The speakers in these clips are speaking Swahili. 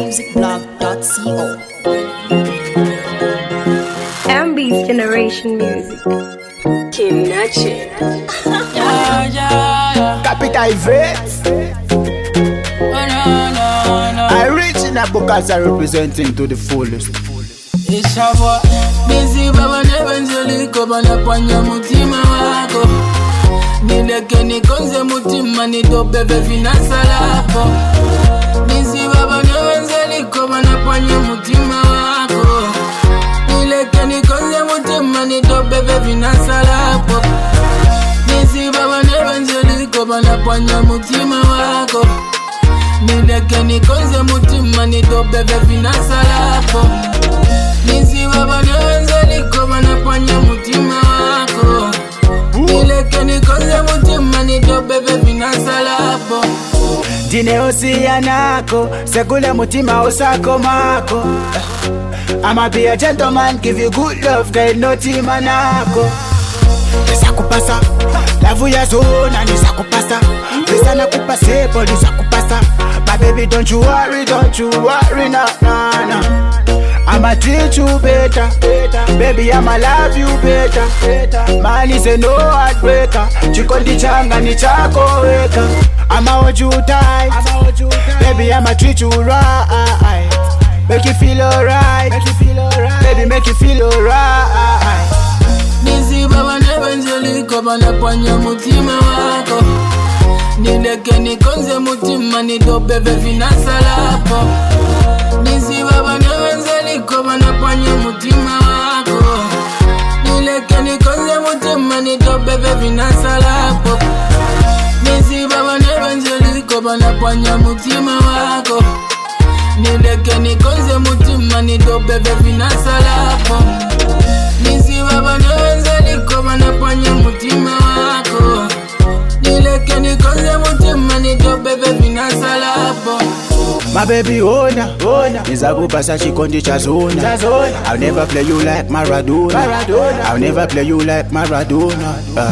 musicblog.co. Ambi's Generation Music. Kinachi. Capital Vets. I reach in a book as I representing to the fullest. Ishawa Nizi baba nebenzeliko banapanya mutima wako. Nileke nikonze mutima nitobebe finansa lako. Nizi baba nebenzeliko banapanya mutima wako. Nileke nikonze mutima nitobebe finansa lako. Nizi baba nebenzeliko banapanya mutima wako. Nileke nikonze mutima nitobebe finansa lako. Nizi baba nebenzeliko banapanya mutima wako. Nileke nikonze mutima nitobebe finansa lako. Dine osia nako, sekule mutima osako mako. I'ma be a gentleman, give you good love, girl, no tima nako. Nisakupasa, lavu ya zona, nisakupasa. Pesa na kupase, po nisakupasa. My baby, don't you worry, nah, nah, nah. I'ma treat you better, baby, I'ma love you better. Man is a no heartbreaker, chikondi changa ni chako weka. I'ma hold you tight, baby, I'ma treat you right. Make you feel alright, baby, make you feel alright. Nizi baba nebenzeliko banapanya mutima wako. Nileke nikonze mutima nitobebe finansa lako. Nizi baba nebenzeliko banapanya mutima wako. Nileke nikonze mutima nitobebe finansa lako. Nizi baba nebenzeliko banapanya mutima wako. Nileke nikonze mutima nitobebe finansa lako. Nizi baba nebenzeliko banapanya mutima wako. Nileke nikonze mutima nitobebe finansa lako. My baby owner, nizakupasa chikondi cha zona. I'll never play you like Maradona. I'll never play you like Maradona.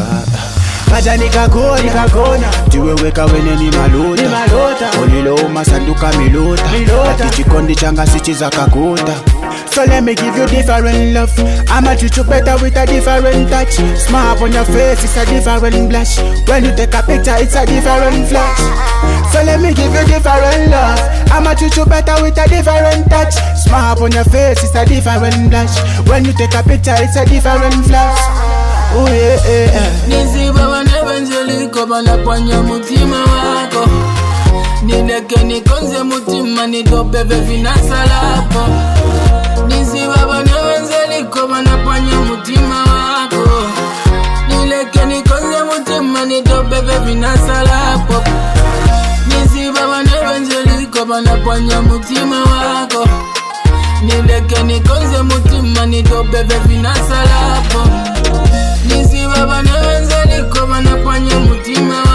Kaja nikakona tiwe weka wene ni malota. Olilo umasanduka milota. Ati chikondi changa sichiza kakota. So let me give you different love. I'ma treat you better with a different touch. Smile on your face, it's a different blush. When you take a picture, it's a different flash. So let me give you different love. I'ma treat you better with a different touch. Smile on your face, it's a different blush. When you take a picture, it's a different flash. Oh yeah. Nizi baba nebenzeliko banapanya mutima wako. Nileke nikonze mutima nitobebe finansa lako. Nizi baba nebenzeliko banapanya mutima wako. Nileke nikonze mutima nitobebe finansa lako. Nizi baba nebenzeliko banapanya mutima wako. Nileke nikonze mutima nitobebe finansa lako. Nizi baba nebenzeliko banapanya mutima